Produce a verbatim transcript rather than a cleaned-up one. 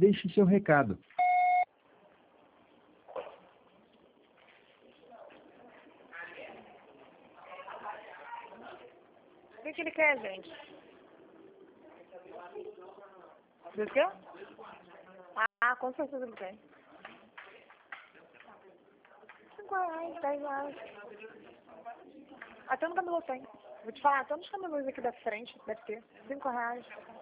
Deixe seu recado. O que que ele quer, gente? Do quê? Ah, com certeza ele tem. Cinco reais, dez reais. Até no camelô tem. Vou te falar, até nos camelôs aqui da frente deve ter. Cinco reais.